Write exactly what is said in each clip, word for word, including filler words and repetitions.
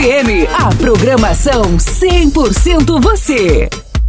M, a programação cem por cento você.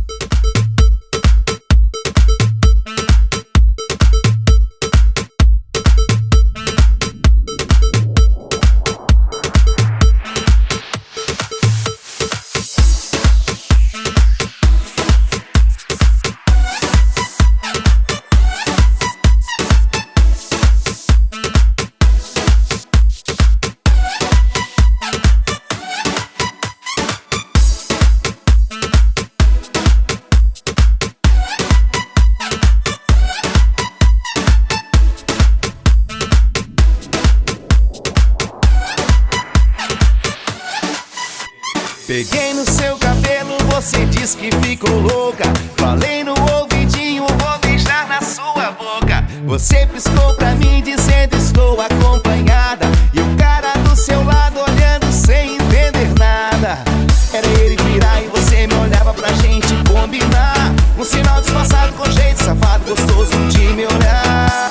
Peguei no seu cabelo, você disse que ficou louca. Falei no ouvidinho, vou beijar na sua boca. Você piscou pra mim dizendo estou acompanhada, e o cara do seu lado olhando sem entender nada. Era ele virar e você me olhava pra gente combinar. Um sinal disfarçado com jeito safado, gostoso de me olhar.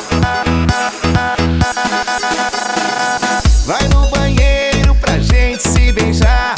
Vai no banheiro pra gente se beijar,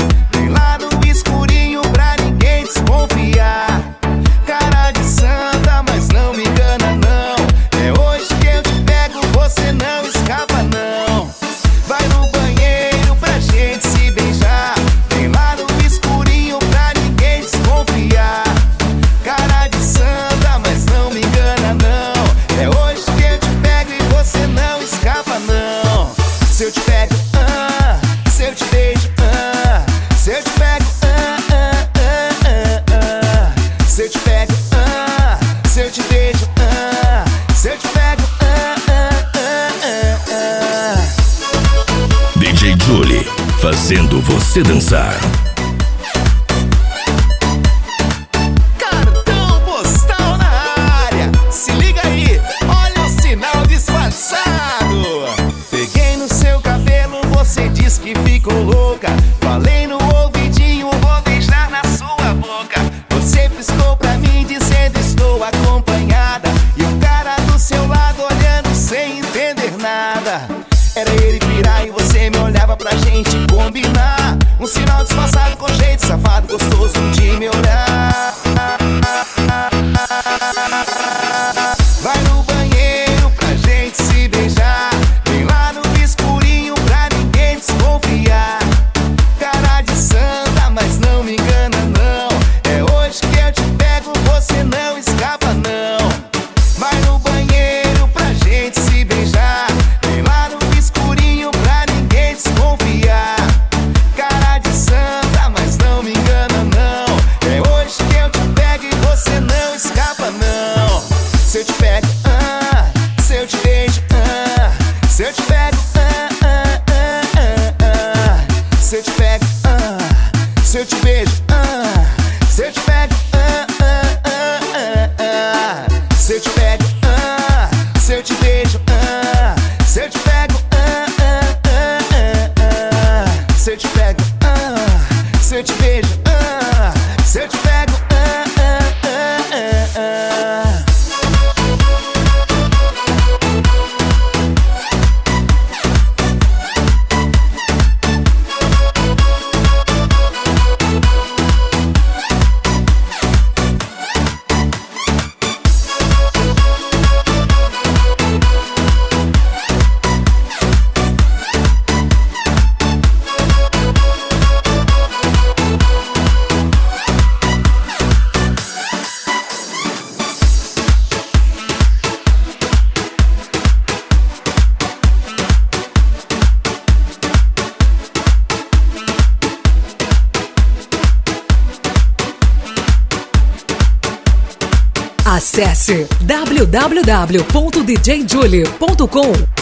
desconfiar. Cara de santa, mas não me engana não. É hoje que eu te pego, você não escapa não. Vai no banheiro pra gente se beijar, vem lá no escurinho pra ninguém desconfiar. Cara de santa, mas não me engana não. É hoje que eu te pego e você não escapa não. Se eu te pego, ah, se eu te beijo, ah, se eu te pego, se eu te pego, ah, se eu te beijo, ah, se eu te pego, ah, ah, ah, ah. D J Julie, fazendo você dançar. Cartão postal na área, se liga aí, olha o sinal disfarçado. Peguei no seu cabelo, você disse que ficou louca. Falei no ouvidinho, vou beijar na sua boca. Você piscou pra mim dizendo estou acompanhada, e o cara do seu lado olhando sem entender nada. Era ele virar e você me olhava pra gente combinar. Um sinal disfarçado com jeito safado, gostoso de me olhar. Vai no banheiro pra gente se beijar, vem lá no escurinho pra ninguém desconfiar. Cara de santa, mas não me engana não. É hoje que eu te pego, você não escapa não. Vai no banheiro pra gente se beijar, vem lá no escurinho pra ninguém desconfiar. Cara de santa, mas não me engana não. É hoje que eu te pego e você não escapa não. Se eu te pego, ah, se eu te beijo, ah, se eu te pego, ah, ah, ah, ah, ah. Se eu te pego, ah, se eu te beijo, ah, se eu te pego, ah, ah, ah, ah, ah. Se eu te pego, ah, se eu te beijo, ah, se eu te pego, ah, ah, ah, ah, ah. Se eu te pego, ah, se eu te beijo, ah, se eu te pego, ah, ah, ah, ah, ah. Acesse w w w ponto d j julie ponto com.